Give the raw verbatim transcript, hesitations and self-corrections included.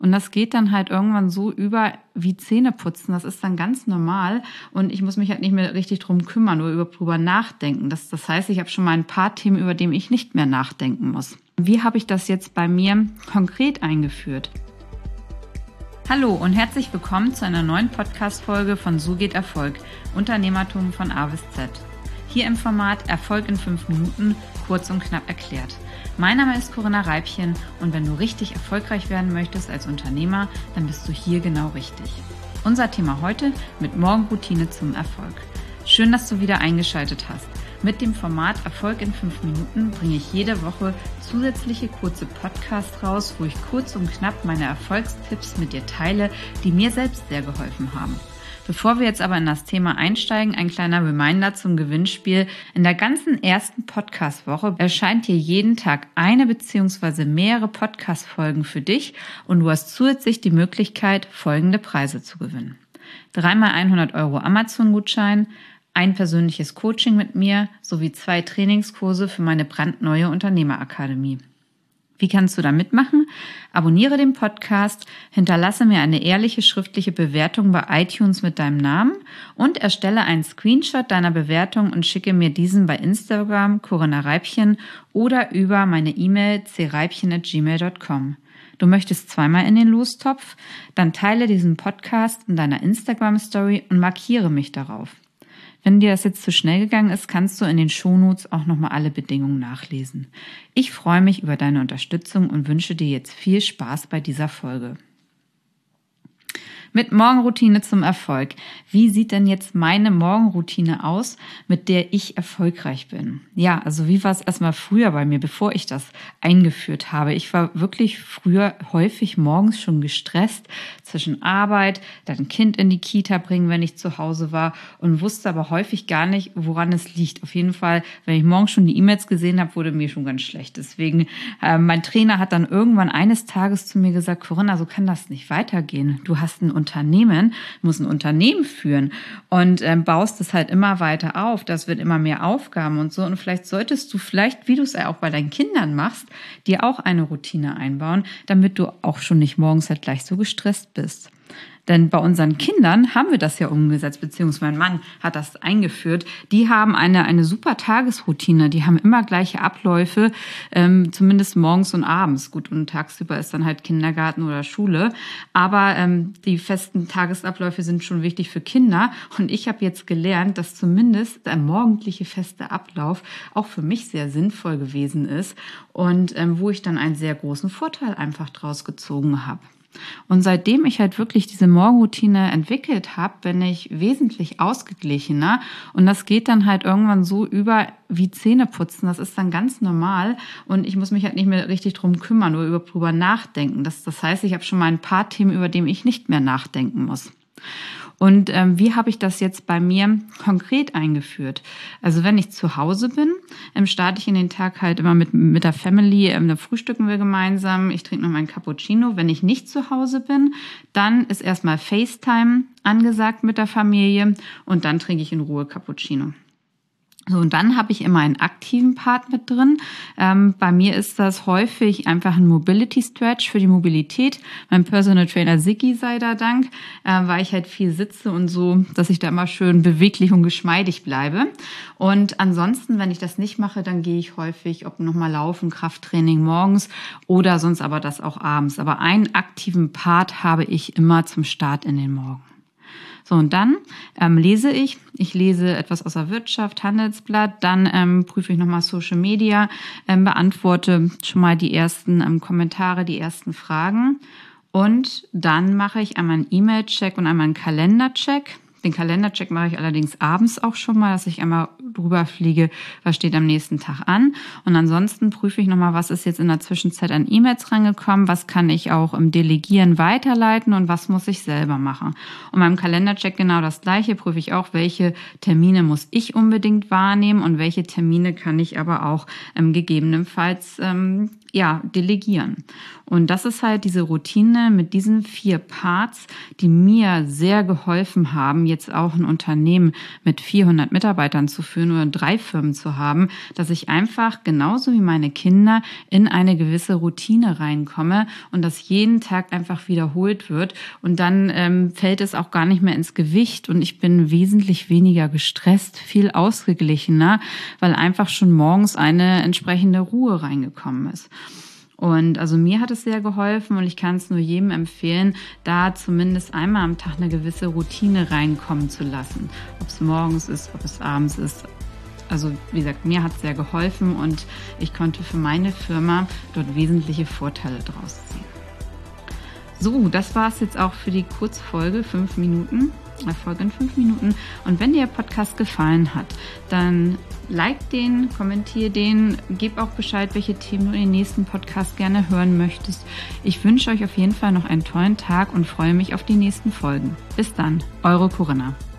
Und das geht dann halt irgendwann so über wie Zähneputzen. Das ist dann ganz normal und ich muss mich halt nicht mehr richtig drum kümmern, nur über drüber nachdenken. Das, das heißt, ich habe schon mal ein paar Themen, über die ich nicht mehr nachdenken muss. Wie habe ich das jetzt bei mir konkret eingeführt? Hallo und herzlich willkommen zu einer neuen Podcast-Folge von So geht Erfolg, Unternehmertum von A bis Z. Hier im Format Erfolg in fünf Minuten, kurz und knapp erklärt. Mein Name ist Corinna Reibchen und wenn du richtig erfolgreich werden möchtest als Unternehmer, dann bist du hier genau richtig. Unser Thema heute: mit Morgenroutine zum Erfolg. Schön, dass du wieder eingeschaltet hast. Mit dem Format Erfolg in fünf Minuten bringe ich jede Woche zusätzliche kurze Podcasts raus, wo ich kurz und knapp meine Erfolgstipps mit dir teile, die mir selbst sehr geholfen haben. Bevor wir jetzt aber in das Thema einsteigen, ein kleiner Reminder zum Gewinnspiel. In der ganzen ersten Podcast-Woche erscheint hier jeden Tag eine bzw. mehrere Podcast-Folgen für dich und du hast zusätzlich die Möglichkeit, folgende Preise zu gewinnen. Dreimal hundert Euro Amazon-Gutschein, ein persönliches Coaching mit mir sowie zwei Trainingskurse für meine brandneue Unternehmerakademie. Wie kannst du da mitmachen? Abonniere den Podcast, hinterlasse mir eine ehrliche schriftliche Bewertung bei iTunes mit deinem Namen und erstelle einen Screenshot deiner Bewertung und schicke mir diesen bei Instagram Corinna Reibchen oder über meine E-Mail c reibchen at gmail dot com. Du möchtest zweimal in den Lostopf? Dann teile diesen Podcast in deiner Instagram-Story und markiere mich darauf. Wenn dir das jetzt zu schnell gegangen ist, kannst du in den Shownotes auch nochmal alle Bedingungen nachlesen. Ich freue mich über deine Unterstützung und wünsche dir jetzt viel Spaß bei dieser Folge. Mit Morgenroutine zum Erfolg. Wie sieht denn jetzt meine Morgenroutine aus, mit der ich erfolgreich bin? Ja, also wie war es erstmal früher bei mir, bevor ich das eingeführt habe? Ich war wirklich früher häufig morgens schon gestresst zwischen Arbeit, dann ein Kind in die Kita bringen, wenn ich zu Hause war und wusste aber häufig gar nicht, woran es liegt. Auf jeden Fall, wenn ich morgens schon die E-Mails gesehen habe, wurde mir schon ganz schlecht. Deswegen, äh, mein Trainer hat dann irgendwann eines Tages zu mir gesagt, Corinna, so kann das nicht weitergehen. Du hast ein Unternehmen, musst ein Unternehmen führen und ähm, baust es halt immer weiter auf. Das wird immer mehr Aufgaben und so. Und vielleicht solltest du vielleicht, wie du es ja auch bei deinen Kindern machst, dir auch eine Routine einbauen, damit du auch schon nicht morgens halt gleich so gestresst bist. Denn bei unseren Kindern haben wir das ja umgesetzt, beziehungsweise mein Mann hat das eingeführt. Die haben eine eine super Tagesroutine, die haben immer gleiche Abläufe, ähm, zumindest morgens und abends. Gut, und tagsüber ist dann halt Kindergarten oder Schule. Aber ähm, die festen Tagesabläufe sind schon wichtig für Kinder. Und ich habe jetzt gelernt, dass zumindest der morgendliche feste Ablauf auch für mich sehr sinnvoll gewesen ist und ähm, wo ich dann einen sehr großen Vorteil einfach draus gezogen habe. Und seitdem ich halt wirklich diese Morgenroutine entwickelt habe, bin ich wesentlich ausgeglichener und das geht dann halt irgendwann so über wie Zähneputzen. Das ist dann ganz normal und ich muss mich halt nicht mehr richtig drum kümmern, nur über drüber nachdenken. Das, das heißt, ich habe schon mal ein paar Themen, über die ich nicht mehr nachdenken muss. Und ähm, wie habe ich das jetzt bei mir konkret eingeführt? Also wenn ich zu Hause bin, ähm, starte ich in den Tag halt immer mit mit der Family, ähm, da frühstücken wir gemeinsam, ich trinke noch meinen Cappuccino. Wenn ich nicht zu Hause bin, dann ist erstmal FaceTime angesagt mit der Familie und dann trinke ich in Ruhe Cappuccino. So, und dann habe ich immer einen aktiven Part mit drin. Ähm, bei mir ist das häufig einfach ein Mobility Stretch für die Mobilität. Mein Personal Trainer Siggi sei da Dank, äh, weil ich halt viel sitze und so, dass ich da immer schön beweglich und geschmeidig bleibe. Und ansonsten, wenn ich das nicht mache, dann gehe ich häufig, ob nochmal laufen, Krafttraining morgens oder sonst aber das auch abends. Aber einen aktiven Part habe ich immer zum Start in den Morgen. So, und dann ähm, lese ich. Ich lese etwas aus der Wirtschaft, Handelsblatt, dann ähm, prüfe ich nochmal Social Media, ähm, beantworte schon mal die ersten ähm, Kommentare, die ersten Fragen. Und dann mache ich einmal einen E-Mail-Check und einmal einen Kalender-Check. Den Kalendercheck mache ich allerdings abends auch schon mal, dass ich einmal drüber fliege, was steht am nächsten Tag an. Und ansonsten prüfe ich nochmal, was ist jetzt in der Zwischenzeit an E-Mails rangekommen, was kann ich auch im Delegieren weiterleiten und was muss ich selber machen. Und beim Kalendercheck genau das Gleiche, prüfe ich auch, welche Termine muss ich unbedingt wahrnehmen und welche Termine kann ich aber auch ähm, gegebenenfalls ähm, ja, delegieren. Und das ist halt diese Routine mit diesen vier Parts, die mir sehr geholfen haben, jetzt auch ein Unternehmen mit vierhundert Mitarbeitern zu führen oder drei Firmen zu haben, dass ich einfach genauso wie meine Kinder in eine gewisse Routine reinkomme und das jeden Tag einfach wiederholt wird. Und dann ähm, fällt es auch gar nicht mehr ins Gewicht und ich bin wesentlich weniger gestresst, viel ausgeglichener, weil einfach schon morgens eine entsprechende Ruhe reingekommen ist. Und also mir hat es sehr geholfen und ich kann es nur jedem empfehlen, da zumindest einmal am Tag eine gewisse Routine reinkommen zu lassen. Ob es morgens ist, ob es abends ist. Also wie gesagt, mir hat es sehr geholfen und ich konnte für meine Firma dort wesentliche Vorteile draus ziehen. So, das war es jetzt auch für die Kurzfolge, fünf Minuten, Erfolg in fünf Minuten. Und wenn dir der Podcast gefallen hat, dann like den, kommentier den, gib auch Bescheid, welche Themen du in den nächsten Podcast gerne hören möchtest. Ich wünsche euch auf jeden Fall noch einen tollen Tag und freue mich auf die nächsten Folgen. Bis dann, eure Corinna.